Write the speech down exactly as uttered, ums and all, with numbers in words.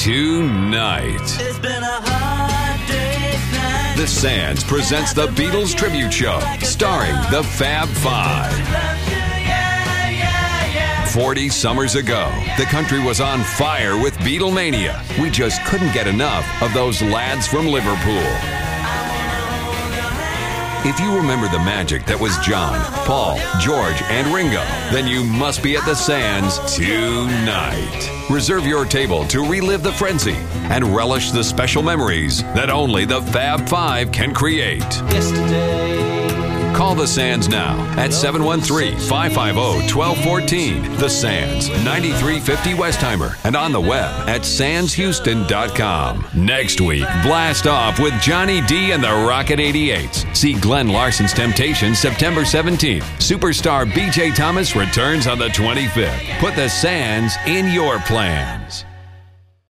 tonight. It's been a hard day's night. The Sands presents the Beatles Tribute Show, starring the Fab Five. Forty summers ago, the country was on fire with Beatlemania. We just couldn't get enough of those lads from Liverpool. If you remember the magic that was John, Paul, George, and Ringo, then you must be at the Sands tonight. Reserve your table to relive the frenzy and relish the special memories that only the Fab Five can create. Yesterday. Call the Sands now at seven one three, five five zero, one two one four. The Sands, ninety-three fifty Westheimer, and on the web at sands houston dot com. Next week, blast off with Johnny D and the Rocket eighty-eights. See Glenn Larson's Temptations September seventeenth. Superstar B J Thomas returns on the twenty-fifth. Put the Sands in your plans.